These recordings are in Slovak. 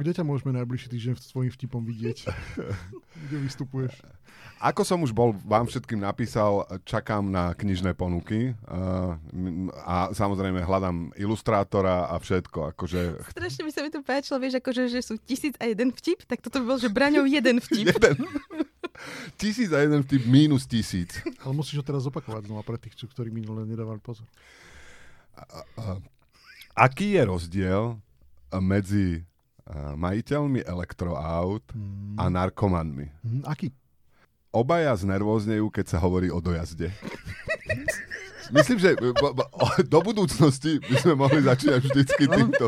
Kde ťa môžeme najbližší týždeň svojím vtipom vidieť? Kde vystupuješ? Ako som už vám všetkým napísal, čakám na knižné ponuky a samozrejme hľadám ilustrátora a všetko. Akože... Strašne by sa mi to páčilo, vieš, akože, že sú 1001 vtip, tak toto by bol, že Braňov jeden vtip. 1001 vtip minus 1000. Ale musíš ho teraz opakovať znova pre tých, ktorí minule nedávali pozor. Aký je rozdiel medzi majiteľmi elektroaut a narkomanmi? Aký? Obaja znervóznejú, keď sa hovorí o dojazde. Myslím, že do budúcnosti by sme mohli začínať vždycky týmto.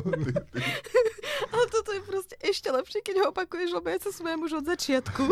Ale toto je proste ešte lepšie, keď ho opakuješ, lebo ja sa smiem už od začiatku.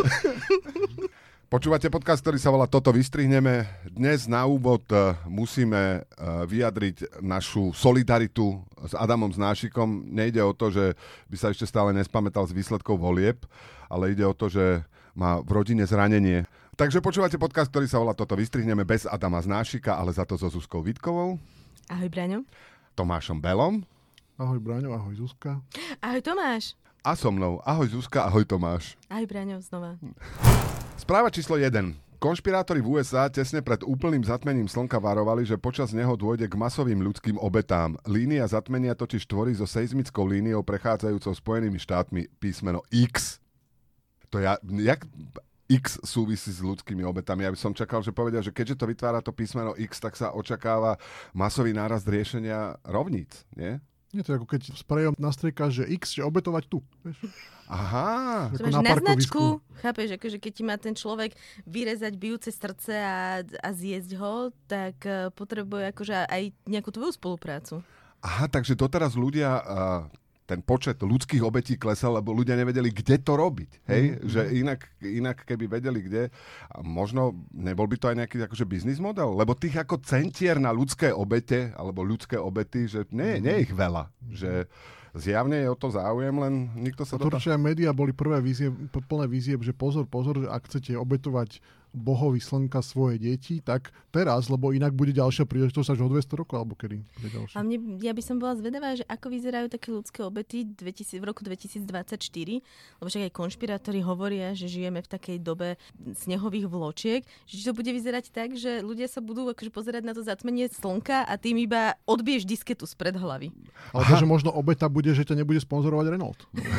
Počúvate podcast, ktorý sa volá Toto vystrihneme. Dnes na úvod musíme vyjadriť našu solidaritu s Adamom Znášikom. Nejde o to, že by sa ešte stále nespamätal z výsledkov volieb, ale ide o to, že má v rodine zranenie. Takže počúvate podcast, ktorý sa volá Toto vystrihneme bez Adama Znášika, ale za to so Zuzkou Vítkovou. Ahoj, Braňo. Tomášom Belom. Ahoj, Braňo, ahoj, Zuzka. Ahoj, Tomáš. A so mnou. Ahoj, Zuzka, ahoj, Tomáš. Ahoj, Braňo, znova. Správa číslo 1. Konšpirátori v USA tesne pred úplným zatmením slnka varovali, že počas neho dôjde k masovým ľudským obetám. Línia zatmenia totiž tvorí so seizmickou líniou prechádzajúcou Spojenými štátmi písmeno X. To jak X súvisí s ľudskými obetami? Ja by som čakal, že povedia, že keďže to vytvára to písmeno X, tak sa očakáva masový nárast riešenia rovníc, nie? Nie, to je ako keď sprejom nastriekáš, že X, že obetovať tu. Vieš? Aha. To máš na značku, chápeš, akože keď ti má ten človek vyrezať bijúce srdce a zjesť ho, tak potrebuje akože aj nejakú tvoju spoluprácu. Aha, takže doteraz ľudia... ten počet ľudských obetí klesal, lebo ľudia nevedeli, kde to robiť. Hej? Že inak keby vedeli, kde, a možno nebol by to aj nejaký akože biznis model, lebo tých ako centier na ľudské obete, alebo ľudské obety, že nie je ich veľa. Že zjavne je o to záujem, len nikto sa to... Určite aj médiá boli plné vízie, že pozor, že ak chcete obetovať bohovi slnka svoje deti, tak teraz, lebo inak bude ďalšia príležitosť až o 200 rokov, alebo kedy bude ďalšia. A ja by som bola zvedavá, že ako vyzerajú také ľudské obety v roku 2024, lebo však aj konšpirátori hovoria, že žijeme v takej dobe snehových vločiek, že to bude vyzerať tak, že ľudia sa budú akože pozerať na to zatmenie slnka a tým iba odbiješ disketu spred hlavy. Alebo že možno obeta bude, že ťa nebude sponzorovať Renault.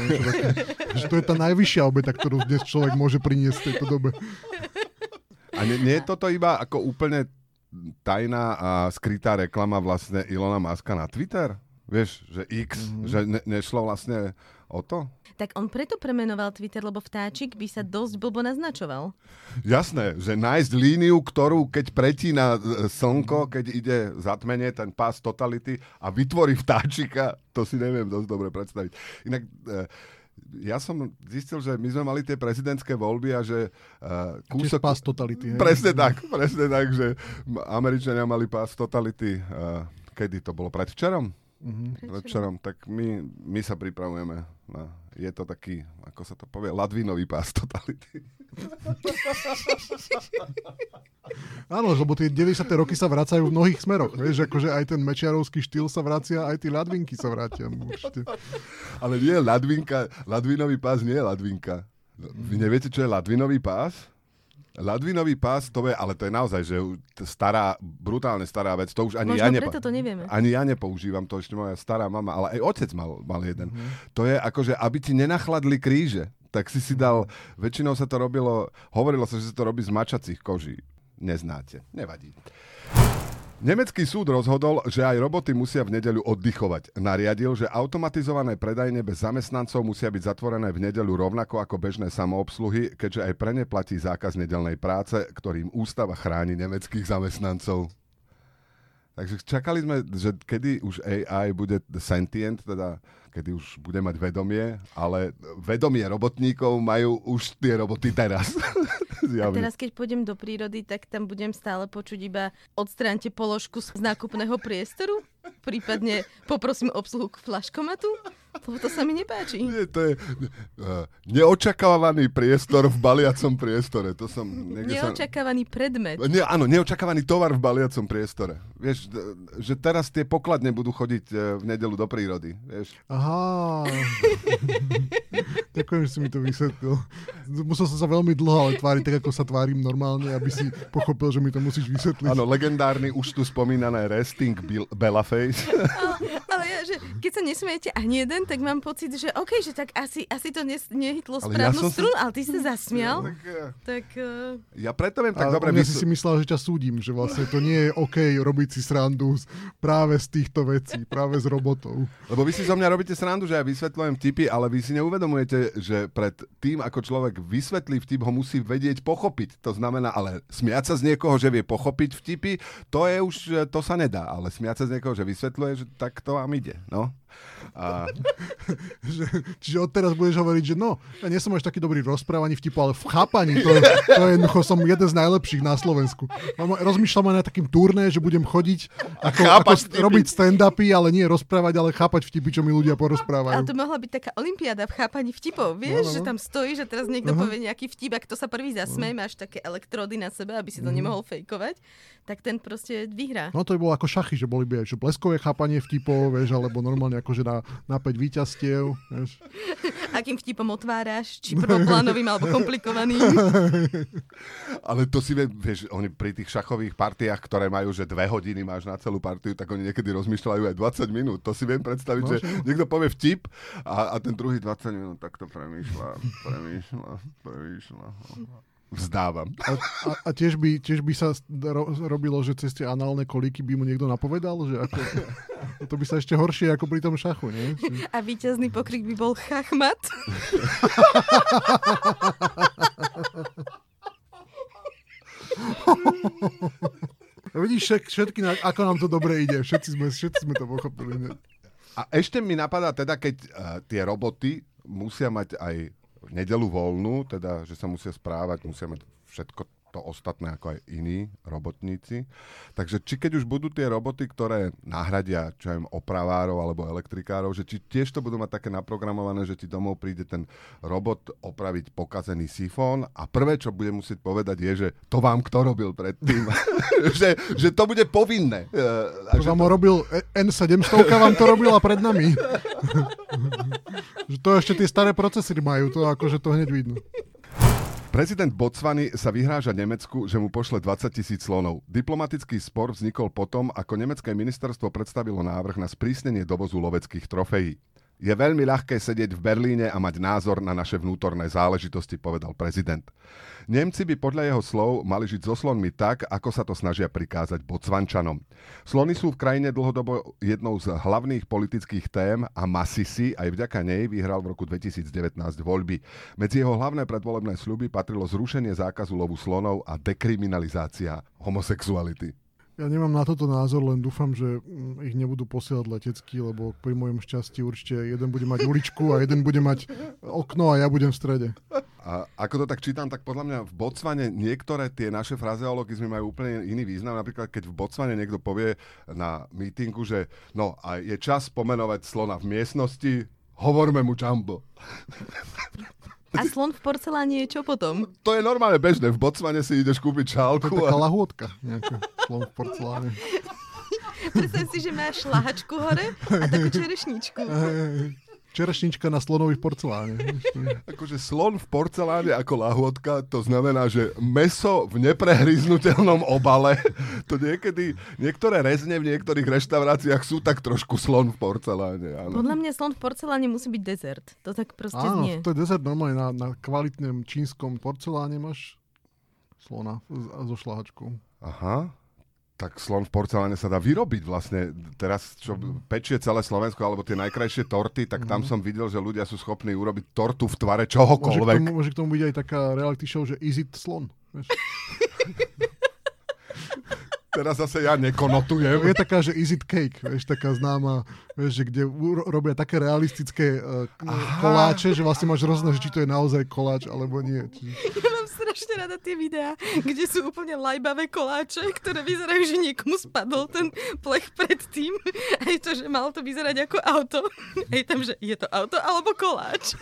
Že to je tá najvyššia obeta, ktorú dnes človek môže priniesť v tejto dobe. A nie je toto iba ako úplne tajná a skrytá reklama vlastne Ilona Muska na Twitter? Vieš, že X, že nešlo vlastne o to? Tak on preto premenoval Twitter, lebo vtáčik by sa dosť blbo naznačoval. Jasné, že nájsť líniu, ktorú keď pretína slnko, keď ide zatmenie, ten pás totality a vytvorí vtáčika, to si neviem dosť dobre predstaviť. Inak... Ja som zistil, že my sme mali tie prezidentské voľby a že kúsok... Pás totality. Presne tak, že Američania mali pás totality. Kedy to bolo? Predvčerom? Predvčerom. Tak my sa pripravujeme na... Je to taký, ako sa to povie, ladvinový pás totality. Áno, lebo tie 90. roky sa vracajú v mnohých smeroch. Vieš, akože aj ten mečiarovský štýl sa vracia, aj tie ladvinky sa vrátia. Ale nie, ladvinový pás nie je ladvinka. Vy neviete, čo je ladvinový pás? Ladvinový pás, ale to je naozaj, že brutálne stará vec. To už ani preto to nevieme. Ani ja nepoužívam, to ešte moja stará mama, ale aj otec mal jeden. To je akože, aby ti nenachladli kríže, tak si dal, väčšinou sa to hovorilo sa, že sa to robí z mačacích koží. Neznáte, nevadí. Nemecký súd rozhodol, že aj roboty musia v nedeľu oddychovať. Nariadil, že automatizované predajne bez zamestnancov musia byť zatvorené v nedeľu rovnako ako bežné samoobsluhy, keďže aj pre ne platí zákaz nedeľnej práce, ktorým ústava chráni nemeckých zamestnancov. Takže čakali sme, že kedy už AI bude sentient, teda kedy už bude mať vedomie, ale vedomie robotníkov majú už tie roboty teraz. A teraz, keď pôjdem do prírody, tak tam budem stále počuť iba odstránte položku z nákupného priestoru? Prípadne poprosím obsluhu k flaškomatu? To sa mi nepáči. Nie, to je neočakávaný priestor v baliacom priestore. To som, neočakávaný predmet. Áno, neočakávaný tovar v baliacom priestore. Vieš, že teraz tie pokladne budú chodiť v nedeľu do prírody. Vieš? Aha. Ďakujem, že si mi to vysvetlil. Musel som sa veľmi dlho ale tváriť tak, ako sa tvárim normálne, aby si pochopil, že mi to musíš vysvetliť. Áno, legendárny, už tu spomínané resting Bellaface. Ale ja, že keď sa nesmiete ani jeden, tak mám pocit, že OK, že tak asi to nehytlo správnu strunu, ale ty sa zasmial. Ja preto viem tak dobre... Ja si myslel, že ťa súdim, že vlastne to nie je OK robiť si srandu práve z týchto vecí, práve z robotov. Lebo vy si zo mňa robíte srandu, že ja vysvetľujem vtipy, ale vy si neuvedomujete, že pred tým, ako človek vysvetlí vtip, ho musí vedieť pochopiť. To znamená, ale smiať sa z niekoho, že vie pochopiť vtipy, to je už, to sa nedá. Ale smiať sa z niekoho, že vysvetľuje, že tak to vám ide. No. Čiže odteraz budeš hovoriť, že ja nie som až taký dobrý v rozprávaní vtipu, ale v chápaní, to je jednoducho som jeden z najlepších na Slovensku. Rozmýšľam aj na takým turné, že budem chodiť ako robiť stand-upy, ale nie rozprávať, ale chápať vtipy, čo mi ľudia porozprávajú. Ale to mohla byť taká olympiáda v chápaní vtipov. Vieš, že tam stojíš, že teraz niekto povie nejaký vtip, a kto sa prvý zasmeje, máš také elektrody na sebe, aby si to nemohol fejkovať, tak ten proste vyhrá. No to by bolo ako šachy, že boli by aj bleskové chápanie vtipov, vieš, alebo normálne akože na 5 víťazstiev. Vieš. Akým vtipom otváraš? Či prvoplánovým alebo komplikovaným? Ale to si vieš, oni pri tých šachových partiách, ktoré majú, že 2 hodiny máš na celú partiu, tak oni niekedy rozmýšľajú aj 20 minút. To si viem predstaviť, že niekto povie vtip a ten druhý 20 minút takto premýšľa. Vzdávam. A tiež by sa robilo, že cez tie análne kolíky by mu niekto napovedal, že ako, to by sa ešte horšie ako pri tom šachu, nie? A víťazný pokrik by bol chachmat. Vidíš, všetky, ako nám to dobre ide. Všetci sme to pochopili. A ešte mi napadá teda, keď tie roboty musia mať aj nedeľu voľnú, teda, že sa musia správať, musia mať všetko to ostatné ako aj iní robotníci. Takže či keď už budú tie roboty, ktoré nahradia, čo viem, opravárov alebo elektrikárov, že či tiež to budú mať také naprogramované, že ti domov príde ten robot opraviť pokazený sifón a prvé, čo bude musieť povedať je, že to vám kto robil predtým. že to bude povinné. To vám robil N700, vám to robila pred nami. Že to ešte tie staré procesory majú, to akože to hneď vidno. Prezident Botswany sa vyhráža Nemecku, že mu pošle 20 000 slonov. Diplomatický spor vznikol potom, ako nemecké ministerstvo predstavilo návrh na sprísnenie dovozu loveckých trofejí. Je veľmi ľahké sedieť v Berlíne a mať názor na naše vnútorné záležitosti, povedal prezident. Nemci by podľa jeho slov mali žiť so slonmi tak, ako sa to snažia prikázať Botswančanom. Slony sú v krajine dlhodobo jednou z hlavných politických tém a Masisi aj vďaka nej vyhral v roku 2019 voľby. Medzi jeho hlavné predvolebné sľuby patrilo zrušenie zákazu lovu slonov a dekriminalizácia homosexuality. Ja nemám na toto názor, len dúfam, že ich nebudú posielať letecky, lebo pri mojom šťastí určite jeden bude mať uličku a jeden bude mať okno a ja budem v strede. A ako to tak čítam, tak podľa mňa v Botswane niektoré tie naše frazeologizmy majú úplne iný význam. Napríklad, keď v Botswane niekto povie na mítingu, že a je čas pomenovať slona v miestnosti, hovorme mu Jumbo. A slon v porceláne je čo potom? To je normálne bežné. V Botswane si ideš kúpiť šálku. To je taká lahôdka. Nejaká slon v porceláne. Predstav si, že máš šlahačku hore a takú čerešničku. Čerešnička na slonovi v porceláne. Akože slon v porceláne ako lahôdka, to znamená, že mäso v neprehryznutelnom obale. To niektoré rezne v niektorých reštauráciách sú tak trošku slon v porceláne. Áno. Podľa mňa slon v porceláne musí byť dezert. To tak proste znie. Áno, to je dezert normálne. Na kvalitnom čínskom porceláne máš slona so šlahačkou. Aha. Tak slon v porceláne sa dá vyrobiť vlastne. Teraz, čo pečie celé Slovensko, alebo tie najkrajšie torty, tak tam som videl, že ľudia sú schopní urobiť tortu v tvare čohokoľvek. Môže k tomu byť aj taká reality show, že Is it slon? Vieš? Teraz zase ja nekonotujem. Je taká, že Is it cake? Vieš, taká známa, vieš, že kde robia také realistické koláče, že vlastne máš rozhodnúť, či to je naozaj koláč, alebo nie. Ja mám strašne rada tie videá, kde sú úplne lajbavé koláče, ktoré vyzerajú, že niekomu spadol ten plech predtým. Aj to, že malo to vyzerať ako auto. Aj tam, že je to auto alebo koláč.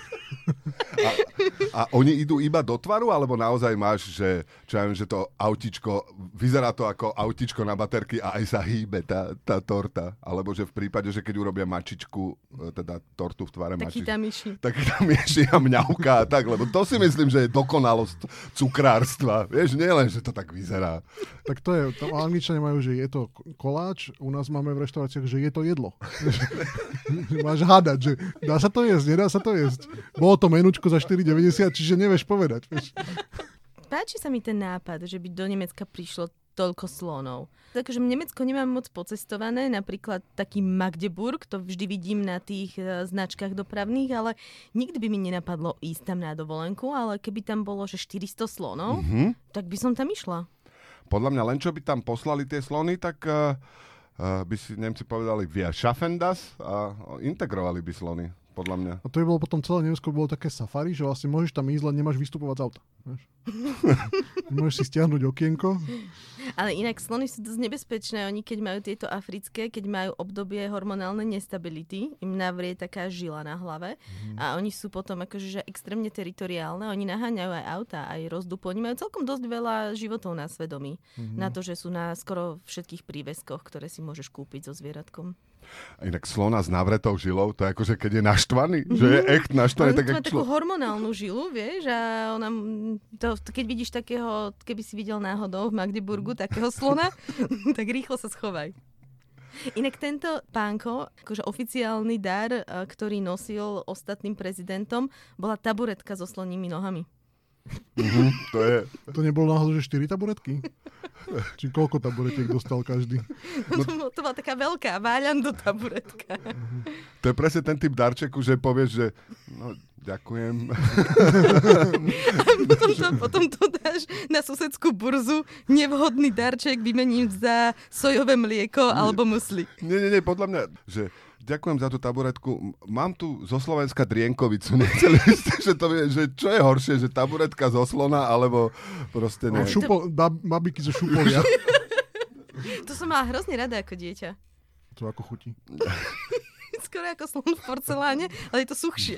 A oni idú iba do tvaru, alebo naozaj máš, že, čo ja viem, že to autičko, vyzerá to ako autičko na baterky a aj sa hýbe tá torta. Alebo že v prípade, že keď urobia mačičku, teda tortu v tvare mačičky. Taký tam myši a mňauka a tak, lebo to si myslím, že je dokonalosť cukrárstva. Vieš, nie len, že to tak vyzerá. Tak to je, Angličania majú, že je to koláč, u nás máme v reštauráciách, že je to jedlo. Máš hádať, že dá sa to jesť, nedá sa to jesť. Bolo to menučko za 4,90, čiže nevieš povedať. Vieš. Páči sa mi ten nápad, že by do Nemecka prišlo toľko slonov. Takže v Nemecku nemám moc pocestované, napríklad taký Magdeburg, to vždy vidím na tých značkách dopravných, ale nikdy by mi nenapadlo ísť tam na dovolenku, ale keby tam bolo, že 400 slonov, tak by som tam išla. Podľa mňa len čo by tam poslali tie slony, tak by si Nemci povedali wir schaffen das a integrovali by slony, podľa mňa. A to by bolo potom celé Nemecko, bolo také safari, že vlastne môžeš tam ísť, len nemáš vystupovať z auta. Môžeš si stiahnuť okienko. Ale inak slony sú dosť nebezpečné. Oni keď majú tieto africké, keď majú obdobie hormonálnej nestability, im navrie taká žila na hlave a oni sú potom akože že extrémne teritoriálne. Oni naháňajú aj auta, aj rozdupu. Oni majú celkom dosť veľa životov na svedomí. Na to, že sú na skoro všetkých príveskoch, ktoré si môžeš kúpiť so zvieratkom. A inak slona s navretou žilou, to je akože keď je naštvaný, že je echt naštvaný. On má takú hormonálnu žilu, vieš, a ona, keď vidíš takého, keby si videl náhodou v Magdeburgu takého slona, tak rýchlo sa schovaj. Inak tento pánko, akože oficiálny dar, ktorý nosil ostatným prezidentom, bola taburetka so slonými nohami. To nebolo náhodou, že 4 taburetky? Či koľko taburetiek dostal každý? To bola taká veľká váľando taburetka. To je presne ten typ darčeku, že povieš, že no, ďakujem. A potom to dáš na susedskú burzu, nevhodný darček vymením za sojové mlieko alebo musli. Nie, podľa mňa, že ďakujem za tú taburetku. Mám tu zo Slovenska drienkovicu. Nechceli ste, že to vie, že čo je horšie, že taburetka zo slona, alebo proste ne. Babiky zo šupolia. To som mala hrozne rada ako dieťa. To ako chutí. Skoro ako slon v porceláne, ale je to suchšie.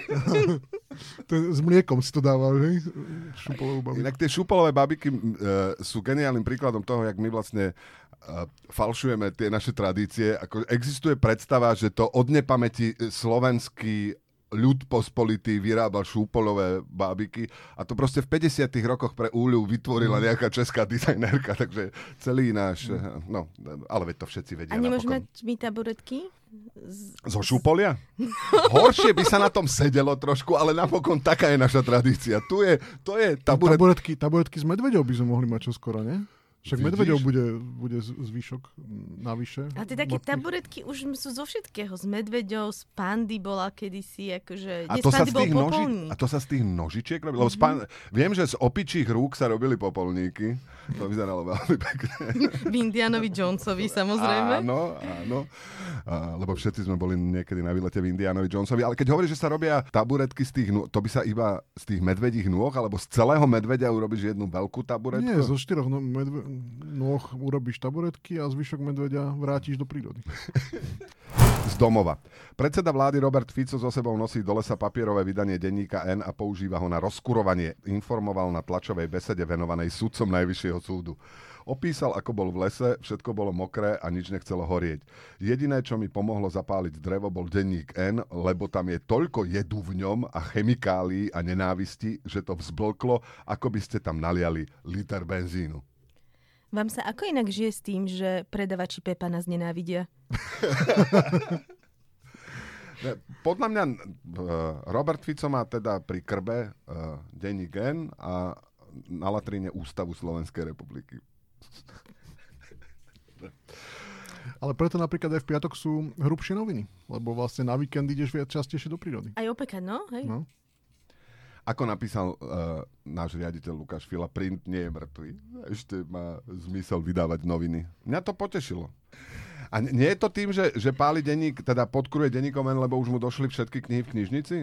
S mliekom si to dával, že? Šupolovú babiku. Inak tie šupolové babiky sú geniálnym príkladom toho, jak my vlastne falšujeme tie naše tradície. Ako existuje predstava, že to od nepamäti slovenský ľud pospolitý vyrábal šúpolové bábiky a to proste v 50. rokoch pre Úľu vytvorila nejaká česká dizajnerka, takže celý náš, no, ale veď to všetci vedia. A nemôžeme mať my taburetky? Zo šúpolia? Horšie by sa na tom sedelo trošku, ale napokon taká je naša tradícia. To je taburetky s medveďou by sme mohli mať čoskoro, nie? Však medveďov bude zvyšok navyše. A tie také taburetky už sú zo všetkého. Z medveďov, z pandy bola kedysi, akože... A to sa z tých nožičiek robilo? Viem, že z opičích rúk sa robili popolníky. To vyzeralo veľmi pekne. V Indianovi Jonesovi, samozrejme. Áno. Lebo všetci sme boli niekedy na výlete v Indianovi Jonesovi. Ale keď hovoríš, že sa robia taburetky z tých nôh, to by sa iba z tých medvedích nôh, alebo z celého medveďa urobíš jednu veľkú taburetku? Nie, zo 4 nôh urobíš taburetky a zvyšok medveďa vrátiš do prírody. Z domova. Predseda vlády Robert Fico so sebou nosí do lesa papierové vydanie denníka N a používa ho na rozkurovanie. Informoval na tlačovej besede venovanej sudcom Najvyššieho súdu. Opísal, ako bol v lese, všetko bolo mokré a nič nechcelo horieť. Jediné, čo mi pomohlo zapáliť drevo, bol denník N, lebo tam je toľko jedu v ňom a chemikálií a nenávisti, že to vzblklo, ako by ste tam naliali liter benzínu. Vám sa ako inak žije s tým, že predavači Pepa nás nenávidia? Podľa mňa Robert Fico má teda pri krbe denník N a na latríne Ústavu Slovenskej republiky. Ale preto napríklad aj v piatok sú hrubšie noviny, lebo vlastne na víkend ideš viac častejšie do prírody. Aj opekať, no? Hej. No. Ako napísal náš riaditeľ Lukáš Fila, print nie je mŕtvý. Ešte má zmysel vydávať noviny. Mňa to potešilo. A nie je to tým, že páli denník, teda podkuruje denníkom N, lebo už mu došli všetky knihy v knižnici?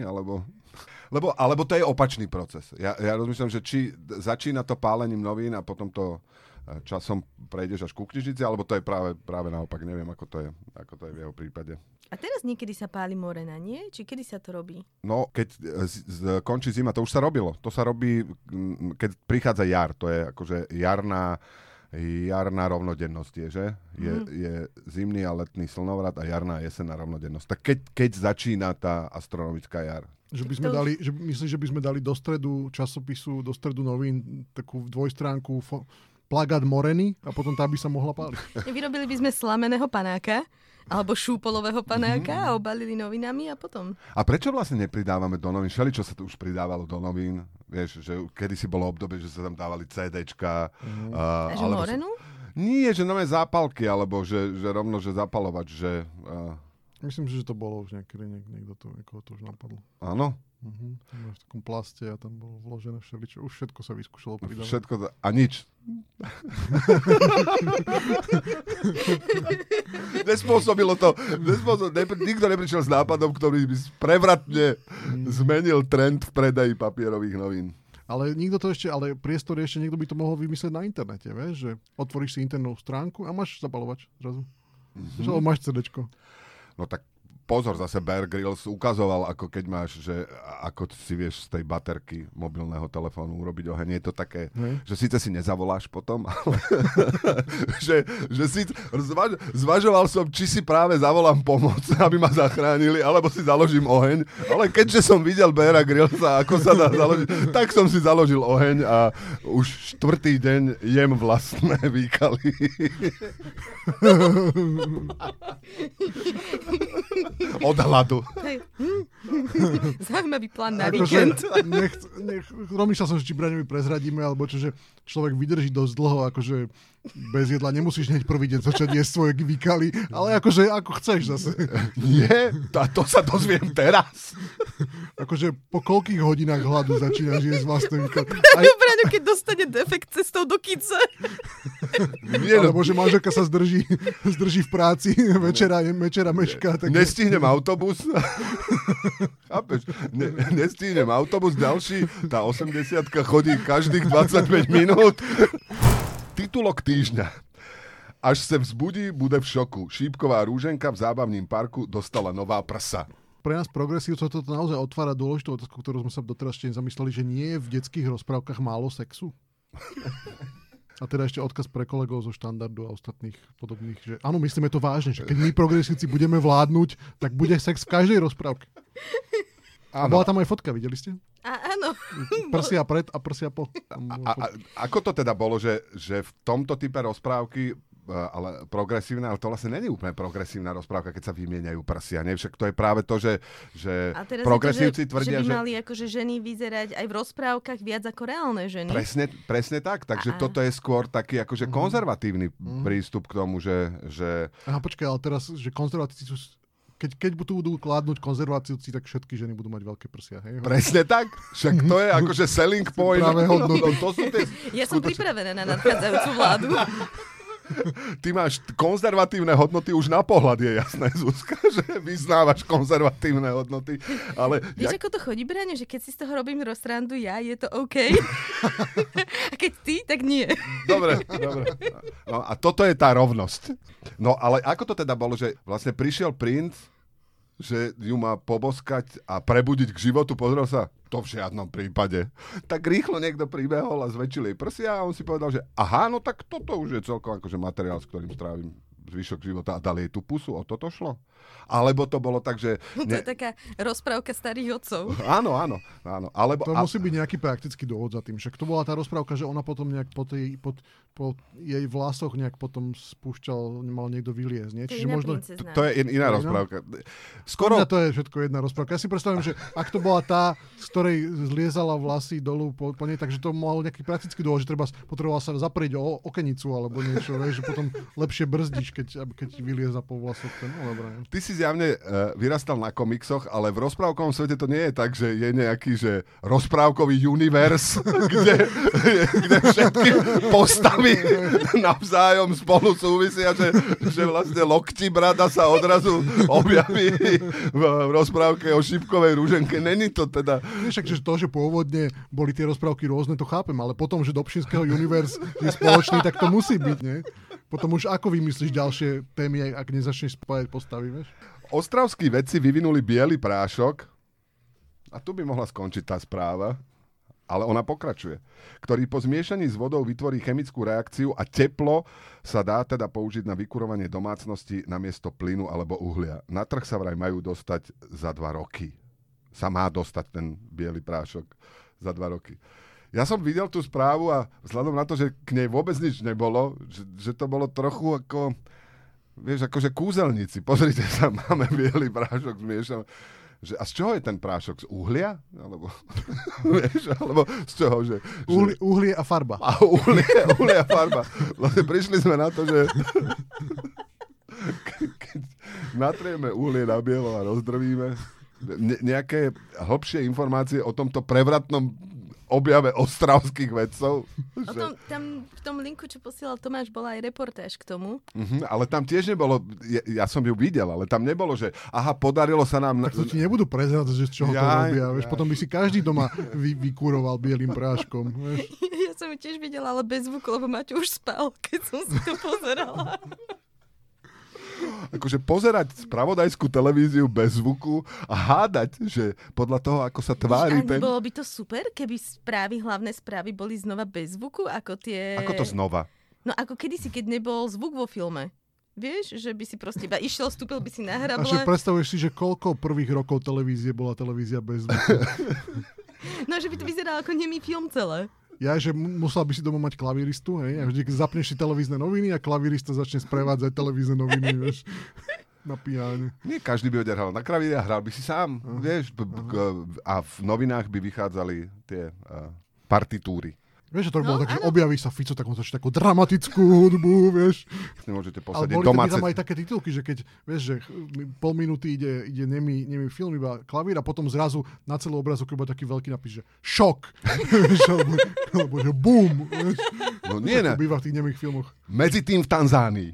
Alebo to je opačný proces. Ja rozmýšľam, že či začína to pálením novín a potom to časom prejdeš až ku knižnici, alebo to je práve naopak, neviem, ako to je v jeho prípade. A teraz niekedy sa páli morena, nie? Či kedy sa to robí? No, keď končí zima, to už sa robilo. To sa robí, keď prichádza jar. To je akože jarná rovnodennosť je, že? Je zimný a letný slnovrat a jarná a jesenná rovnodennosť. Tak keď začína tá astronomická jar? Myslím, že by sme dali do stredu časopisu, do stredu novín takú dvojstránku plagát moreny a potom tá by sa mohla páliť. Vyrobili by sme slameného panáka alebo šúpolového panáka a obalili novinami a potom. A prečo vlastne nepridávame do novín? Všeličo sa tu už pridávalo do novín. Vieš, že kedysi bolo obdobie, že sa tam dávali CDčka. A že morenu? Nie, že nové zápalky, alebo že rovno, že zapalovač, že... Myslím, že to bolo už niekoho to už napadlo. Áno? V takom plaste a tam bolo vložené všeličo. Už všetko sa vyskúšalo pridávať. Všetko a nič. Nespôsobilo to. Nikto neprišiel s nápadom, ktorý by prevratne zmenil trend v predaji papierových novín. Ale priestor ešte niekto by to mohol vymyslieť na internete, vieš, že otvoríš si internetovú stránku a máš zapalovač zrazu. Máš CDčko. No tak pozor, zase Bear Grylls ukazoval, ako keď máš, že ako si vieš z tej baterky mobilného telefónu urobiť oheň. Je to také, že síce si nezavoláš potom, ale že si zvažoval som, či si práve zavolám pomoc, aby ma zachránili, alebo si založím oheň. Ale keďže som videl Beara Grylsa, ako sa dá založiť, tak som si založil oheň a už 4. deň jem vlastné výkaly. Od hladu. Zaujímavý plán na víkend. Rozmýšľal som, či Braňovi prezradíme, alebo čo, že človek vydrží dosť dlho, akože bez jedla nemusíš hneď prvý deň začať jesť svoje výkaly, ale akože ako chceš zase. Nie, to sa dozviem teraz. Akože po koľkých hodinách hladu začínaš jesť vlastné výkaly. Braňo, keď dostane defekt cestou do kice. Alebo že manželka sa zdrží v práci, večera mešká. Tak nestihnem autobus. Chápeš? Nestihnem autobus ďalší. Tá 80-ka chodí každých 25 minút. Titulok týždňa. Až se vzbudí, bude v šoku. Šípková rúženka v zábavním parku dostala nová prsa. Pre nás progresívcov toto naozaj otvára dôležitú otázku, ktorú sme sa doteraz ešte nezamysleli, že nie je v detských rozprávkach málo sexu. A teda ešte odkaz pre kolegov zo Štandardu a ostatných podobných, že áno, myslíme to vážne, že keď my progresívci budeme vládnuť, tak bude sex v každej rozprávke. A bola tam aj fotka, videli ste? Áno. Prsia pred a prsia po. A ako to teda bolo, že v tomto type rozprávky, ale progresívna, ale to vlastne není úplne progresívna rozprávka, keď sa vymieňajú prsia. Nie? Však to je práve to, že progresívci tvrdia, že by mali akože ženy vyzerať aj v rozprávkach viac ako reálne ženy. Presne tak. Takže toto je skôr taký akože konzervatívny prístup k tomu, že... Aha, počkaj, ale teraz, že konzervatívci sú... Keď budú kládnuť konzervatívci, tak všetky ženy budú mať veľké prsia. Hej? Presne tak. Však to je akože selling point. Ja som pripravená na nadchádzajúcu vládu. Ty máš konzervatívne hodnoty už na pohľad, je jasné, Zuzka, že vyznávaš konzervatívne hodnoty. Ale vieš, ako to chodí, Braňo, že keď si z toho robím rozsrandu ja, je to OK. A keď ty, tak nie. Dobre. No a toto je tá rovnosť. No ale ako to teda bolo, že vlastne prišiel princ, že ju má poboskať a prebudiť k životu, pozrel sa, to v žiadnom prípade. Tak rýchlo niekto pribehol a zväčšil jej prsia a on si povedal, že aha, no tak toto už je celkom akože materiál, s ktorým strávim zvyšok života a dali jej tú pusu, o toto šlo? Alebo to bolo tak, že... To je taká rozprávka starých otcov. Áno. Alebo, to musí byť nejaký praktický dôvod za tým. Však to bola tá rozprávka, že ona potom nejak po jej vlasoch nejak potom spúšťal, nemal niekto vyliezť. Nie? Čiže možno... To je iná rozprávka. Skoro... To je všetko jedna rozprávka. Ja si predstavím, že ak to bola tá, z ktorej zliezala vlasy dolu po nej, takže to mal nejaký praktický dôvod, že potreboval sa zaprieť o okenicu alebo niečo, že potom lepšie brzdíš. keď ti vylieza po vlasok. No, dobré. Ty si zjavne vyrastal na komiksoch, ale v rozprávkovom svete to nie je tak, že je nejaký že rozprávkový univerz, kde všetky postavy navzájom spolu súvisia, že vlastne lokti brada sa odrazu objaví v rozprávke o šípkovej rúženke. Není to teda... Však, že to, že pôvodne boli tie rozprávky rôzne, to chápem, ale potom, že do Pšinského univerz je spoločný, tak to musí byť, nie? Potom už ako vymyslíš ďalšie témy, ak nezačneš spájať postavy, vieš? Ostravskí vedci vyvinuli biely prášok, a tu by mohla skončiť tá správa, ale ona pokračuje, ktorý po zmiešaní s vodou vytvorí chemickú reakciu a teplo sa dá teda použiť na vykurovanie domácnosti namiesto plynu alebo uhlia. Na trh sa vraj majú dostať za 2 roky. Sa má dostať ten biely prášok za 2 roky. Ja som videl tú správu a vzhľadom na to, že k nej vôbec nič nebolo, že to bolo trochu ako, vieš, akože kúzelníci. Pozrite sa, máme biely prášok zmiešaný. A z čoho je ten prášok? Z uhlia? Alebo, vieš, alebo z čoho? Že uhlie a farba. A uhlie a farba. Vlastne prišli sme na to, že keď natrieme uhlie na bielo a rozdrvíme, nejaké hlbšie informácie o tomto prevratnom objave ostravských vedcov. Tam v tom linku, čo posielal Tomáš, bola aj reportáž k tomu. Ale tam tiež nebolo, ja som ju videl, ale tam nebolo, že podarilo sa nám... Tak to ti nebudú prezrať, že z čoho to robia. Vieš, potom by si každý doma vykúroval bielým práškom. Vieš. Ja som ju tiež videla, ale bez zvuku, lebo Maťo už spal, keď som si to pozerala. Akože pozerať spravodajskú televíziu bez zvuku a hádať, že podľa toho, ako sa tvári ten... Bolo by to super, keby hlavné správy boli znova bez zvuku, ako tie... Ako to znova? No ako kedysi, keď nebol zvuk vo filme. Vieš, že by si proste iba išiel, vstúpil by si na hrable. A že predstavuješ si, že koľko prvých rokov televízie bola televízia bez zvuku? No, že by to vyzeralo ako nemý film celé. Ja, že musel by si doma mať klaviristu, hej, a vždy zapneš si televízne noviny a klavirista začne sprevádzať televízne noviny, vieš, na pijáne. Nie každý by odehral na klavíri a hral by si sám, vieš, a v novinách by vychádzali tie partitúry. Vieš, že to bolo tak, že objaví sa Fico, tak on začne takú dramatickú hudbu, vieš. Nemôžete posadiť domáce. Ale boli tam aj také titulky, že keď, vieš, že pol minúty ide nemý film, iba klavír a potom zrazu na celú obrazovku iba taký veľký napis, že šok. alebo že bum. Vieš. No nie, to býva v tých nemých filmoch. Medzi tým v Tanzánii.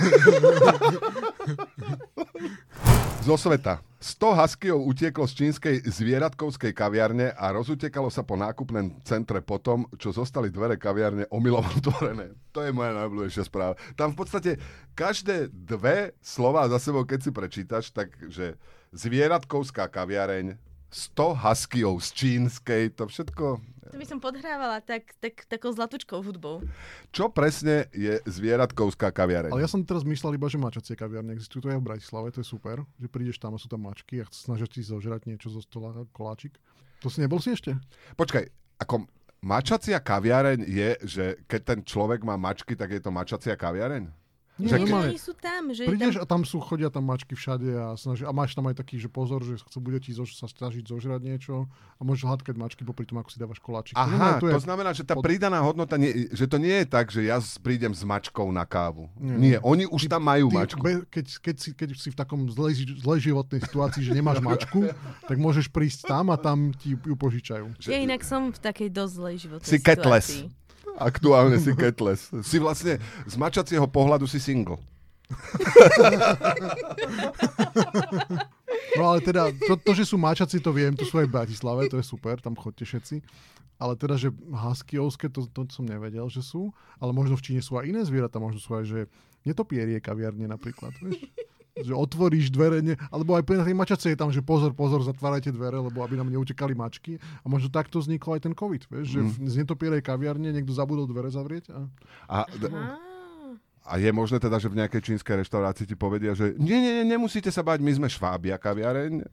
Zo sveta. 100 huskyov utieklo z čínskej zvieratkovskej kaviarne a rozutekalo sa po nákupnom centre potom, čo zostali dvere kaviarne omylom otvorené. To je moja najobľúbenejšia správa. Tam v podstate každé 2 slová za sebou, keď si prečítaš, takže zvieratkovská kaviareň, 100 huskyov z čínskej, to všetko... To by som podhrávala takou zlatučkou hudbou. Čo presne je zvieratkovská kaviareň? Ale ja som teraz myslel iba, že mačacie kaviarne existujú, to je v Bratislave, to je super, že prídeš tam a sú tam mačky a snažia ti zožrať niečo zo stola, koláčik. To si nebol si ešte? Počkaj, ako mačacia kaviareň je, že keď ten človek má mačky, tak je to mačacia kaviareň? Nie, sú tam. Že prídeš a tam chodia tam mačky všade a máš tam aj taký, že pozor, že bude ti sa snažiť zožrať niečo a môžeš hladkať mačky popri tom, ako si dávaš koláčik. Aha, to znamená, že tá pridaná hodnota, že to nie je tak, že ja prídem s mačkou na kávu. Nie, oni už tam majú mačku. Keď si v takom zlej životnej situácii, že nemáš mačku, tak môžeš prísť tam a tam ti ju požičajú. Ja inak som v takej dosť zlej životnej situácii. Catless. Aktuálne si catless. Si vlastne z mačacieho pohľadu si single. No ale teda, to, že sú mačaci, to viem, to sú aj v Bratislave, to je super, tam chodte všetci. Ale teda, že huskyovské, to som nevedel, že sú. Ale možno v Číne sú aj iné zvieratá, možno sú aj, že netopierie kaviarne napríklad, vieš. Že otvoríš dvere, alebo aj na tej mačacej je tam, že pozor, zatvárajte dvere, lebo aby nám neutekali mačky. A možno takto vznikol aj ten COVID, vieš, že z netopierej kaviarne niekto zabudol dvere zavrieť. A je možné teda, že v nejakej čínskej reštaurácii ti povedia, že nie, nemusíte sa báť, my sme Švábia kaviareň.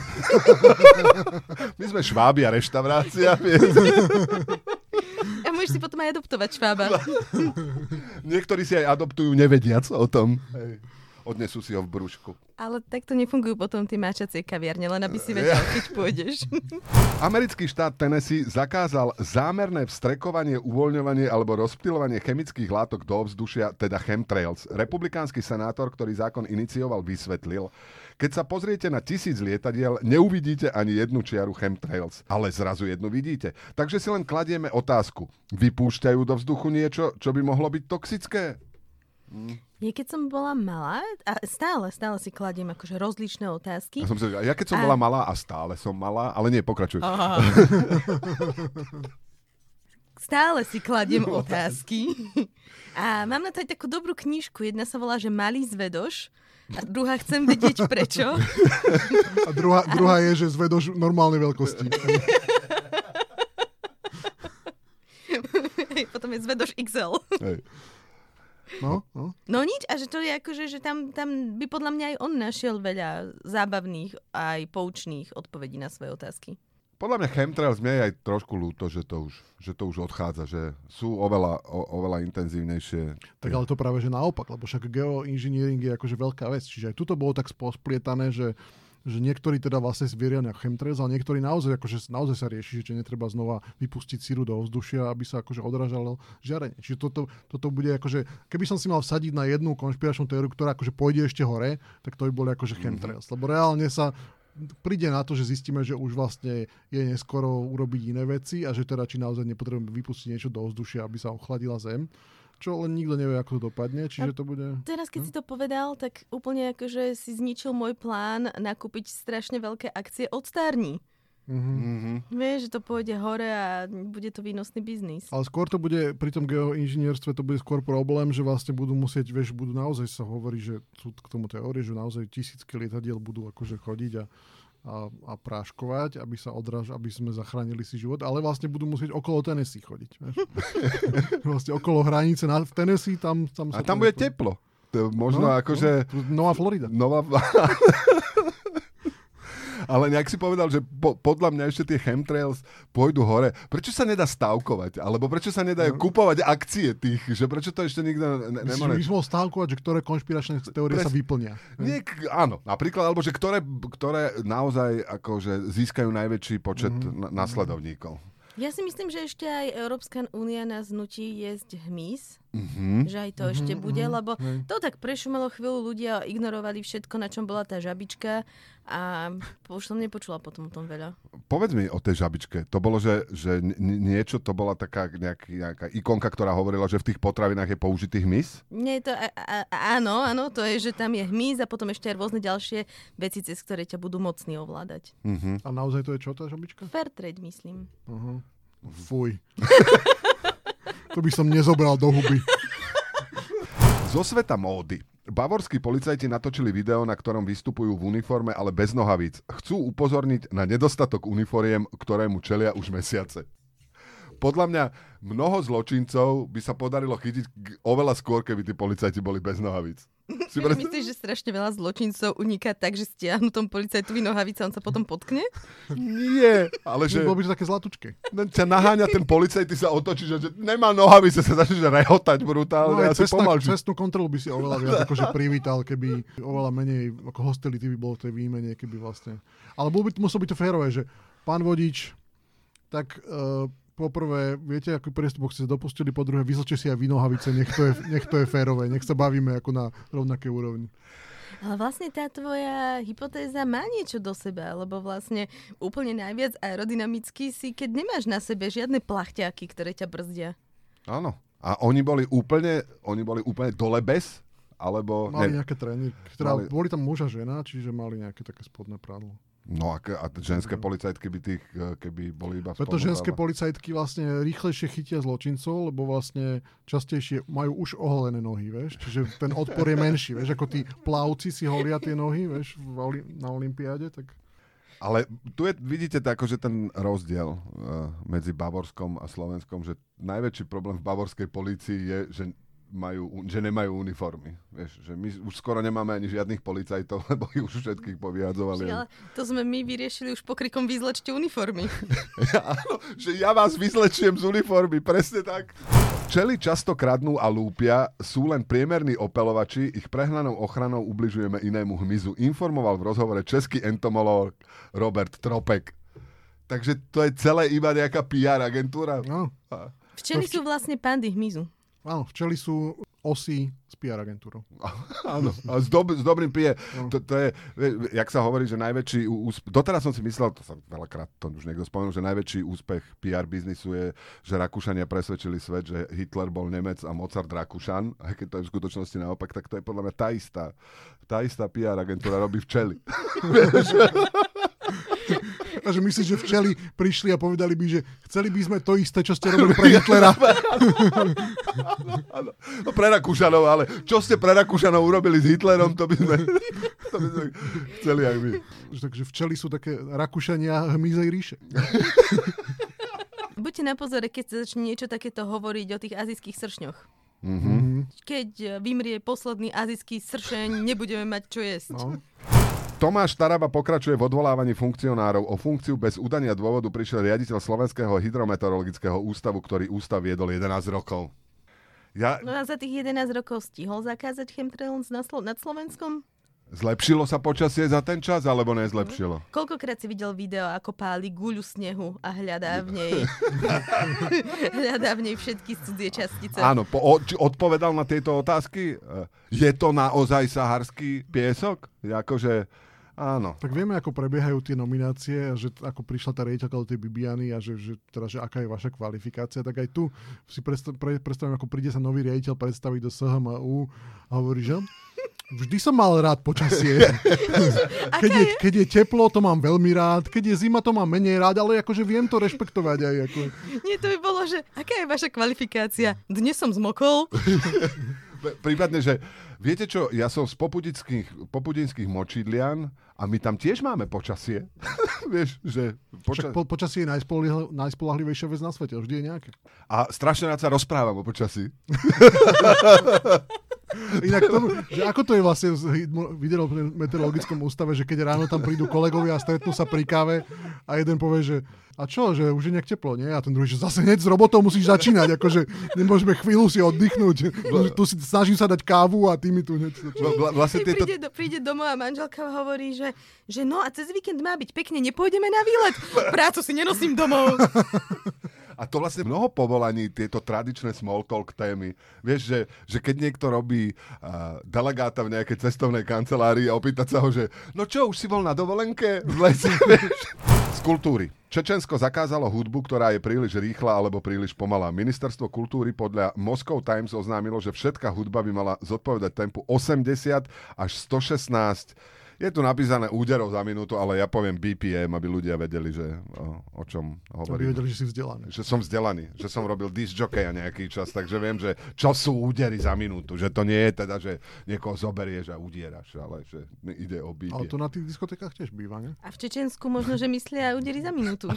My sme Švábia reštaurácia. A môžeš si potom aj adoptovať Švába. Niektorí si aj adoptujú nevediac o tom. Hej. odnesú si ho v brúšku. Ale takto nefungujú potom tie máčacie kaviarne, len aby si vedel, keď pôjdeš. Americký štát Tennessee zakázal zámerné vstrekovanie, uvoľňovanie alebo rozptylovanie chemických látok do ovzdušia, teda chemtrails. Republikánsky senátor, ktorý zákon inicioval, vysvetlil: keď sa pozriete na 1000 lietadiel, neuvidíte ani jednu čiaru chemtrails, ale zrazu jednu vidíte. Takže si len kladieme otázku. Vypúšťajú do vzduchu niečo, čo by mohlo byť toxické? Ja keď som bola malá, a stále si kladiem akože rozličné otázky. Ja keď som bola malá a stále som malá, ale nie, pokračuj. Stále si kladiem otázky. A mám na to aj takú dobrú knižku. Jedna sa volá, že Malý zvedoš. A druhá Chcem vedieť prečo. A druhá je, že zvedoš normálnej veľkosti. Potom je zvedoš XL. Hej. No nič, a že to je akože, že tam by podľa mňa aj on našiel veľa zábavných aj poučných odpovedí na svoje otázky. Podľa mňa chemtrails mne je aj trošku ľúto, že to už odchádza, že sú oveľa intenzívnejšie. Tak ale to práve, že naopak, lebo však geoinžiniering je akože veľká vec. Čiže aj tuto bolo tak splietané, že niektorí teda vlastne zvieria na chemtrails, ale niektorí naozaj sa rieši, že netreba znova vypustiť síru do ovzdušia, aby sa akože odražalo žiarenie. Čiže toto bude akože, keby som si mal vsadiť na jednu konšpiračnú teóriu, ktorá akože pôjde ešte hore, tak to by boli akože chemtrails. Lebo reálne sa príde na to, že zistíme, že už vlastne je neskoro urobiť iné veci a že teda či naozaj nepotrebujeme vypustiť niečo do ovzdušia, aby sa ochladila Zem. Čo len nikto nevie, ako to dopadne, čiže to bude... Teraz, keď si to povedal, tak úplne akože si zničil môj plán nakúpiť strašne veľké akcie od stární. Vieš, že to pôjde hore a bude to výnosný biznis. Ale skôr to bude, pri tom geoinžinierstve to bude skôr problém, že vlastne budú musieť, budú naozaj sa hovoriť, že sú k tomu teórie, že naozaj tisícky lietadiel budú akože chodiť a práškovať, aby sme zachránili si život, ale vlastne budú musieť okolo Tennessee chodiť. Vlastne okolo hranice v Tennessee, tam a tam bude teplo. To možno akože... Nová Florida. Ale nejak si povedal, že podľa mňa ešte tie chemtrails pôjdu hore. Prečo sa nedá stavkovať? Alebo prečo sa nedajú kupovať akcie tých? Že prečo to ešte nikto nemôže... My sme stavkovať, že ktoré konšpiračné teórie sa vyplnia. Áno, napríklad, alebo že ktoré naozaj akože získajú najväčší počet nasledovníkov. Ja si myslím, že ešte aj Európska únia nás nutí jesť hmyz. Že aj to ešte bude, lebo to tak prešumelo chvíľu, ľudia ignorovali všetko, na čom bola tá žabička a už som nepočula potom o tom veľa. Povedz mi o tej žabičke. To bolo, že niečo, to bola taká nejaká ikonka, ktorá hovorila, že v tých potravinách je použitý hmyz? Nie, to áno, to je, že tam je hmyz a potom ešte aj rôzne ďalšie veci, cez ktoré ťa budú mocní ovládať. A naozaj to je čo, tá žabička? Fairtrade, myslím. Fuj. To by som nezobral do huby. Zo sveta módy. Bavorskí policajti natočili video, na ktorom vystupujú v uniforme, ale bez nohavíc. Chcú upozorniť na nedostatok uniforiem, ktorému čelia už mesiace. Podľa mňa mnoho zločincov by sa podarilo chytiť oveľa skôr, keby tí policajti boli bez nohavíc. Myslíš, že strašne veľa zločincov uniká tak, že stiahnu tom policajtovi nohavice a on sa potom potkne? Nie, ale že... Bolo by to také zlatučké. Ťa naháňa ten policajt, ty sa otočíš, že nemá nohavice, sa začneš rehotať brutálne. Cestnú kontrolu by si oveľa viac akože privítal, keby oveľa menej ako hostility by bolo v tej výmene, keby vlastne... Ale muselo byť to férové, že pán vodič, tak... poprvé, viete, aký priestupok ste sa dopustili, po druhé, vyzlčte si aj vy nohavice, nech to je férové, nech sa bavíme ako na rovnakej úrovni. Ale vlastne tá tvoja hypotéza má niečo do seba, lebo vlastne úplne najviac aerodynamicky si, keď nemáš na sebe žiadne plachťáky, ktoré ťa brzdia. Áno. A oni boli úplne dole bez? Alebo... Mali nejaké trény. Boli tam muž a žena, čiže mali nejaké také spodné prádlo. No a ženské policajtky keby boli iba... Preto ženské policajtky vlastne rýchlejšie chytia zločincov, lebo vlastne častejšie majú už oholené nohy, vieš? Čiže ten odpor je menší, vieš? Ako tí plavci si holia tie nohy, vieš? Na olympiáde, tak... Ale tu vidíte akože ten rozdiel medzi Bavorskom a Slovenskom, že najväčší problém v bavorskej polícii je, že nemajú uniformy. Vieš, že my už skoro nemáme ani žiadnych policajtov, lebo ich už všetkých povyhadzovali. Ale to sme my vyriešili už pokrikom vyzlečte uniformy. Áno, že ja vás vyzlečiem z uniformy, presne tak. Včely často kradnú a lúpia, sú len priemerní opelovači, ich prehnanou ochranou ubližujeme inému hmyzu. Informoval v rozhovore český entomológ Robert Tropek. Takže to je celé iba nejaká PR agentúra. No. Včely sú vlastne pandy hmyzu. Áno, včely sú osy s PR agentúrou. Áno, a s dobrým PR. To je, jak sa hovorí, že najväčší úspech, doteraz som si myslel, to sa veľakrát to už niekto spomenul, že najväčší úspech PR biznisu je, že Rakúšania presvedčili svet, že Hitler bol Nemec a Mozart Rakúšan, aj keď to je v skutočnosti naopak, tak to je podľa mňa tá istá PR agentúra robí včely. A že myslíš, že včely prišli a povedali by, že chceli by sme to isté, čo ste robili pre Hitlera. No, pre Rakúšanov, ale čo ste pre Rakúšanov urobili s Hitlerom, to by sme chceli aj my. Takže včely sú také Rakúšania hmyzej ríše. Buďte na pozore, keď sa začne niečo takéto hovoriť o tých azijských sršňoch. Mm-hmm. Keď vymrie posledný azijský sršeň, nebudeme mať čo jesť. No. Tomáš Taraba pokračuje v odvolávaní funkcionárov. O funkciu bez udania dôvodu prišiel riaditeľ Slovenského hydrometeorologického ústavu, ktorý ústav viedol 11 rokov. No a za tých 11 rokov stihol zakázať chemtrails nad Slovenskom? Zlepšilo sa počasie za ten čas, alebo nezlepšilo? Koľkokrát si videl video, ako páli guľu snehu a hľadá v nej všetky cudzie častice? Áno, odpovedal na tieto otázky? Je to naozaj saharský piesok? Akože, áno. Tak vieme, ako prebiehajú tie nominácie, že ako prišla tá riaditeľka do tej Bibiany a že aká je vaša kvalifikácia, tak aj tu si predstavím, ako príde sa nový riaditeľ predstaviť do SHMU a hovorí, že vždy som mal rád počasie. Keď je teplo, to mám veľmi rád. Keď je zima, to mám menej rád, ale akože viem to rešpektovať aj. Ako... Nie, to by bolo, že aká je vaša kvalifikácia? Dnes som zmokol. Prípadne, že viete čo, ja som z popudinských močidlian a my tam tiež máme počasie. Vieš, že... Počasie je najspoľahlivejšia vec na svete, vždy je nejaké. A strašne rád sa rozprávam o počasí. Inak že ako to je vlastne v hydrometeorologickom ústave, že keď ráno tam prídu kolegovia a stretnú sa pri káve a jeden povie, že a čo, že už je nejak teplo, nie? A ten druhý, že zase hneď s robotou musíš začínať, akože nemôžeme chvíľu si oddychnúť. Tu si snažím sa dať kávu a ty mi tu hneď... Vlastne príde domov a manželka hovorí, že no a cez víkend má byť pekne, nepôjdeme na výlet. Prácu si nenosím domov. A to vlastne mnoho povolaní, tieto tradičné small talk témy. Vieš, že keď niekto robí delegáta v nejakej cestovnej kancelárii a opýtať sa ho, že no čo, už si bol na dovolenke v lese, vieš? Z kultúry. Čečensko zakázalo hudbu, ktorá je príliš rýchla alebo príliš pomalá. Ministerstvo kultúry podľa Moscow Times oznámilo, že všetká hudba by mala zodpovedať tempu 80 až 116. Je tu napísané úderov za minútu, ale ja poviem BPM, aby ľudia vedeli, že o čom hovorím. Aby vedeli, že si vzdelaný. Že som vzdelaný, že som robil disc jockey nejaký čas, takže viem, že čo sú údery za minútu. Že to nie je teda, že niekoho zoberieš a udieraš, ale že ide o BPM. Ale to na tých diskotekách tiež býva, ne? A v Čečensku možno, že myslia údery za minútu.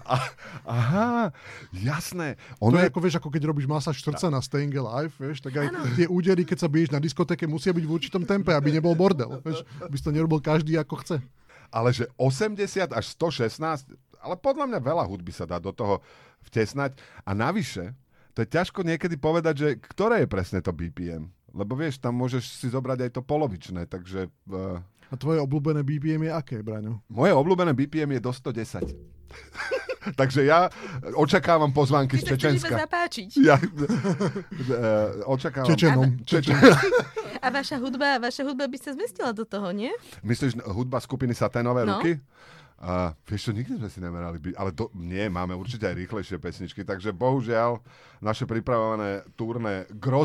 Aha, jasné. To je ako, vieš, ako keď robíš masáž srdca na Staying Alive, vieš, tak aj tie údery, keď sa biješ na diskotéke, musia byť v určitom tempe, aby nebol bordel, vieš, aby si to nerobil každý ako chce. Ale že 80 až 116, ale podľa mňa veľa hudby sa dá do toho vtesnať. A navyše, to je ťažko niekedy povedať, že ktoré je presne to BPM. Lebo vieš, tam môžeš si zobrať aj to polovičné, takže... A tvoje obľúbené BPM je aké, Braňo? Moje obľúbené BPM je do 110. Takže ja očakávam pozvánky z Čečenska. Ty sa zapáčiť. Ja očakávam... Čečenom. A vaša hudba by sa zmestila do toho, nie? Myslíš hudba skupiny Saténové ruky? Vieš čo, nikdy sme si nemerali byť, ale nie, máme určite aj rýchlejšie pesničky, takže bohužiaľ naše pripravované turné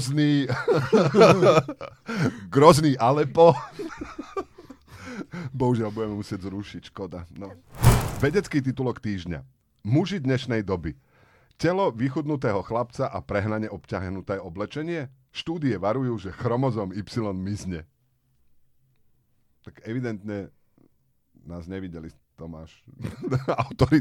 Grozný Alepo bohužiaľ budeme musieť zrušiť, škoda. No. Vedecký titulok týždňa. Muži dnešnej doby. Telo vychudnutého chlapca a prehnane obťahnuté oblečenie? Štúdie varujú, že chromozóm Y mizne. Tak evidentne nás nevideli Tomáš, autori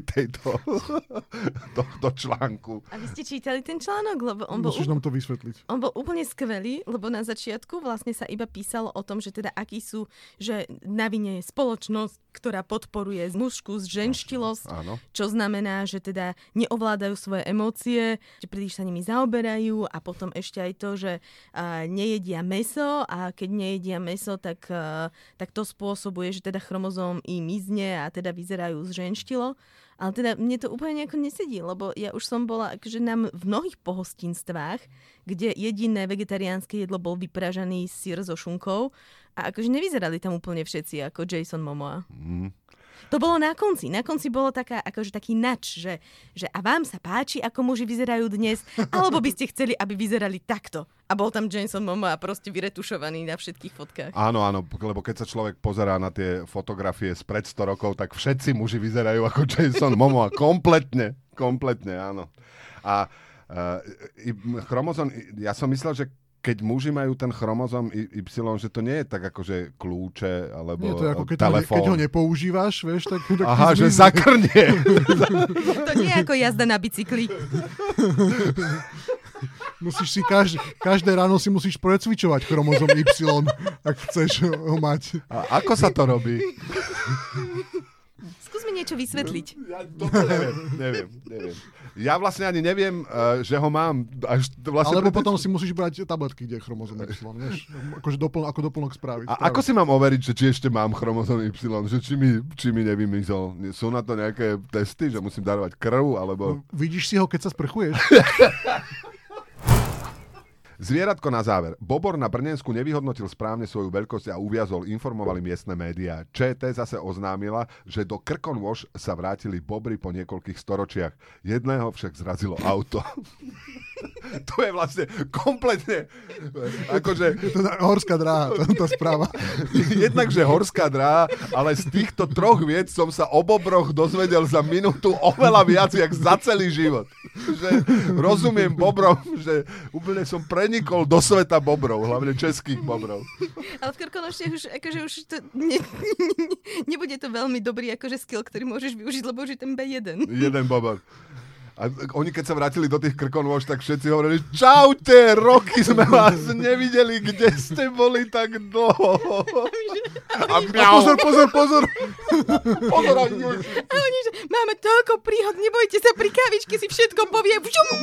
tohto článku. A vy ste čítali ten článok? Lebo musíš nám to vysvetliť. On bol úplne skvelý, lebo na začiatku vlastne sa iba písalo o tom, že teda akí sú, že na vine je spoločnosť, ktorá podporuje mužskú zženštilosť, čo znamená, že teda neovládajú svoje emócie, že príliš sa nimi zaoberajú a potom ešte aj to, že nejedia mäso a keď nejedia mäso, tak to spôsobuje, že teda chromozóm im mizne a teda vyzerajú zženštilo. Ale teda mne to úplne nejako nesedí, lebo ja už som bola akože nám v mnohých pohostinstvách, kde jediné vegetariánske jedlo bol vypražaný syr so šunkou a akože nevyzerali tam úplne všetci ako Jason Momoa. To bolo na konci. Na konci bolo akože taký nač, že a vám sa páči, ako muži vyzerajú dnes, alebo by ste chceli, aby vyzerali takto. A bol tam Jason Momoa proste vyretušovaný na všetkých fotkách. Áno, lebo keď sa človek pozerá na tie fotografie spred 100 rokov, tak všetci muži vyzerajú ako Jason Momoa. Kompletne, áno. A chromozom, ja som myslel, že keď muži majú ten chromozom Y, že to nie je tak akože kľúče alebo nie, to je ako telefón. Keď ho nepoužívaš, vieš, tak aha, že zakrnie. To nie je ako jazda na bicykli. Musíš si každé ráno si musíš precvičovať chromozom Y, ak chceš ho mať. A ako sa to robí? Skús mi niečo vysvetliť. Ja neviem. Ja vlastne ani neviem, že ho mám. Alebo potom si musíš brať tabletky, kde je chromozom Y, vieš? Akože ako doplnok spraviť. A ako si mám overiť, že či ešte mám chromozom Y? Že či mi nevymizol? Sú na to nejaké testy, že musím darovať krv, alebo... Vidíš si ho, keď sa sprchuješ? Zvieratko na záver. Bobor na Brnensku nevyhodnotil správne svoju veľkosť a uviazol, informovali miestne médiá. ČT zase oznámila, že do Krkonoš sa vrátili bobry po niekoľkých storočiach. Jedného však zrazilo auto. To je vlastne kompletne akože... Je to horská dráha, tá správa. Jednak, že horská dráha, ale z týchto troch vied som sa o bobroch dozvedel za minútu oveľa viac, jak za celý život. Že rozumiem bobrom, že úplne som prenikol do sveta bobrov, hlavne českých bobrov. Ale v Krkonošiach už to nebude to veľmi dobrý akože skill, ktorý môžeš využiť, lebo už je ten B1. Jeden bobor. A oni keď sa vrátili do tých Krkonoš, tak všetci hovorili, čaute, roky sme vás nevideli, kde ste boli tak dlho. A pozor. Pozor, a oni, že máme toľko príhod, nebojte sa, pri kávičke si všetko povie.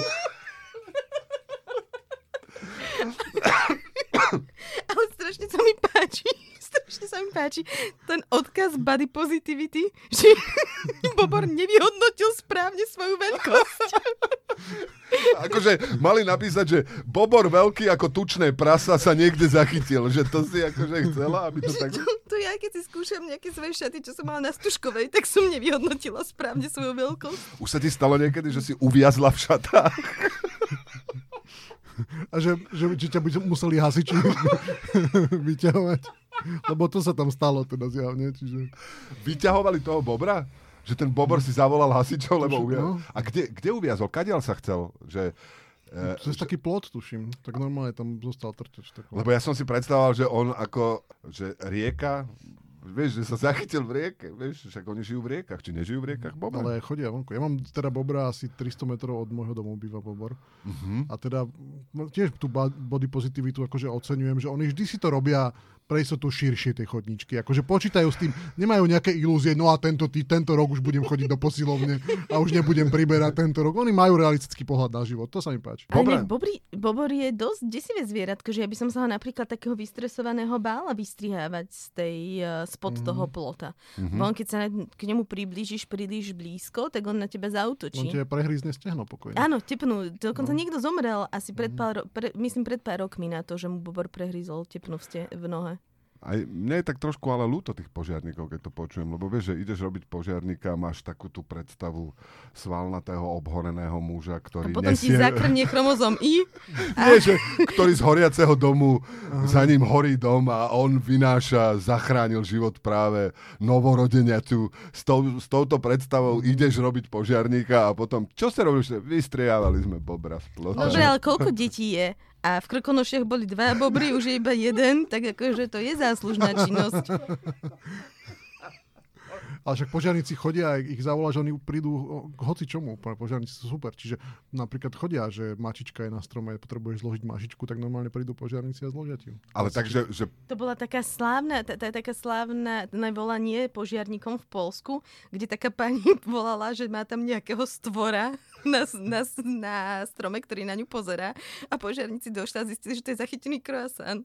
Ale strašne sa mi páči ten odkaz body positivity, že Bobor nevyhodnotil správne svoju veľkosť. Akože mali napísať, že Bobor veľký ako tučné prasa sa niekde zachytil, že to si akože chcela, aby to tak... To ja, keď si skúšam nejaké svoje šaty, čo som mala na Stužkovej, tak som nevyhodnotila správne svoju veľkosť. Už sa ti stalo niekedy, že si uviazla v šatách? A že ťa museli hasiči vyťahovať. Lebo to sa tam stalo teda zjavne. Čiže... Vyťahovali toho bobra? Že ten bobor si zavolal hasičov, lebo uviazol. A kde uviazol? Kadiaľ sa chcel? Že, to je taký plot, tuším. Tak normálne tam zostal trčač. Lebo ja som si predstavoval, že on ako, že rieka, vieš, že sa zachytil v rieke, vieš, však oni žijú v riekach, či nežijú v riekach bobra? Ale chodia vonku. Ja mám teda bobra asi 300 metrov od môjho domu býva bobor. A teda tiež tú body positivitu akože oceňujem, že oni vždy si to robia pre istotu širšie tie chodničky. Akože počítajú s tým, nemajú nejaké ilúzie, no a tento rok už budem chodiť do posilovne a už nebudem priberať tento rok. Oni majú realistický pohľad na život, to sa mi páči. Ale bobor je dosť desivé zvieratko, že ja by som sa ho napríklad takého vystresovaného bála vystrihávať spod toho plota. On keď sa k nemu priblížiš príliš blízko, tak on na teba zaútočí. On tebe prehrízne stehno pokojne. Áno, tepnú. Dokonca niekto zomrel asi pred pár rokmi na to, že mu bobor prehrízol tepnu v nohe. Aj mne je tak trošku ale ľúto tých požiarníkov, keď to počujem, lebo vieš, že ideš robiť požiarníka, máš takú tú predstavu svalnatého, obhoreného muža, ktorý a potom ti zakrnie chromozom Y. Nie, že ktorý z horiaceho domu, za ním horí dom a on zachránil život práve novorodeniaťu. S touto predstavou ideš robiť požiarníka a potom, čo ste robili? Vystriávali sme bobra z plota. Dobre, ale koľko detí je? A v Krkonošiach boli 2 bobry, už je iba 1, tak akože to je záslužná činnosť. Ale však požiarníci chodia, ich zavoláš, oni prídu k hoci čomu. Požiarníci sú super. Čiže napríklad chodia, že mačička je na strome, potrebuješ zložiť mačičku, tak normálne prídu požiarníci a zložia ti ju. Ale takže... Že... To bola taká slávna volanie požiarníkom v Poľsku, kde taká pani volala, že má tam nejakého stvora na strome, ktorý na ňu pozerá a požiarníci došli a zistili, že to je zachytený croissant.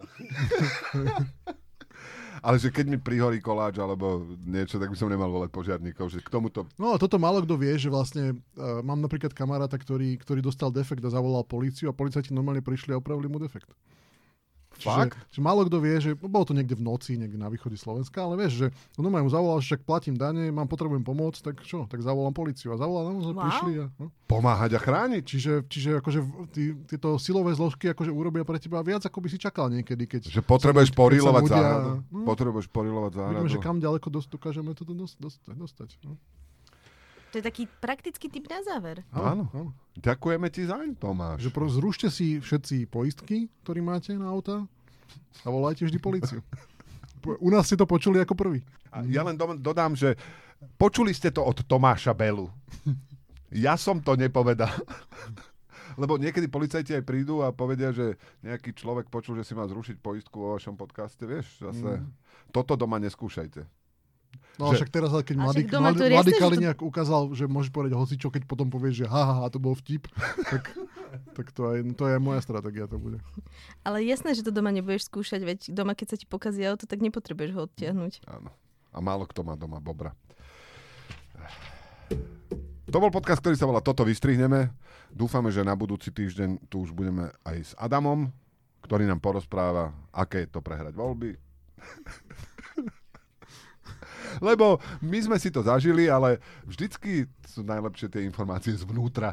Ale že keď mi prihorí koláč alebo niečo, tak by som nemal volať požiarníkov, že k tomuto... No a toto málo kto vie, že vlastne mám napríklad kamaráta, ktorý dostal defekt a zavolal políciu a policajti normálne prišli a opravili mu defekt. Fakt? Čiže málo kto vie, že bolo to niekde v noci, niekde na východe Slovenska, ale vieš, že normálne mu zavolal, že však platím dane, potrebujem pomôcť, tak čo, tak zavolám políciu a zavolal, prišli a... No. Pomáhať a chrániť. Čiže akože tieto silové zložky akože urobia pre teba viac, ako by si čakal niekedy, keď... Že potrebuješ porilovať záhradu. Potrebuješ porilovať záhradu. Vidíme, že kam ďaleko dokážeme to dostať. No. To je taký praktický tip na záver. Áno. Ďakujeme ti zaň, Tomáš. Že zrušte si všetci poistky, ktoré máte na auta a volajte vždy políciu. U nás ste to počuli ako prvý. A ja len dodám, že počuli ste to od Tomáša Belu. Ja som to nepovedal. Lebo niekedy policajti aj prídu a povedia, že nejaký človek počul, že si má zrušiť poistku vo vašom podcaste. Vieš, zase toto doma neskúšajte. No však teraz, keď mladý Kaliňák ukázal, že môžeš povedať hocičo, keď potom povieš, že to bol vtip, tak to je moja stratégia, to bude. Ale jasné, že to doma nebudeš skúšať, veď doma, keď sa ti pokazí auto, tak nepotrebuješ ho odtiahnuť. Áno. A málo kto má doma bobra. To bol podcast, ktorý sa volá Toto vystrihneme. Dúfame, že na budúci týždeň tu už budeme aj s Adamom, ktorý nám porozpráva, aké je to prehrať voľby. Lebo my sme si to zažili, ale vždycky sú najlepšie tie informácie zvnútra.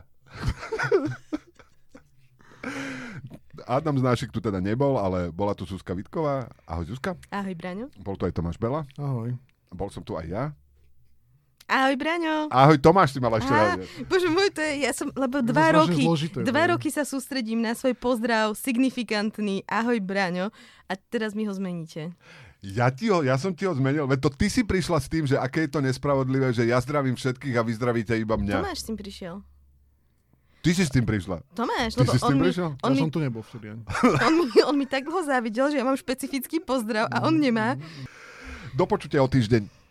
Adam Znášik tu teda nebol, ale bola tu Zuzka Vitková. Ahoj Zuzka. Ahoj Braňo. Bol tu aj Tomáš Bela. Ahoj. Bol som tu aj ja. Ahoj Braňo. Ahoj Tomáš, si mal ešte rád. Bože môj, lebo 2 roky sa sústredím na svoj pozdrav signifikantný Ahoj Braňo a teraz mi ho zmeníte. Ja som ti ho zmenil, veď to ty si prišla s tým, že aké je to nespravodlivé, že ja zdravím všetkých a vy zdravíte iba mňa. Tomáš s tým prišiel. Ty si s tým prišla. Tomáš, ty si s tým prišiel? Ja som tu nebol vtedy. On mi tak dlho závidel, že ja mám špecifický pozdrav a on nemá. Do počutia o týždeň.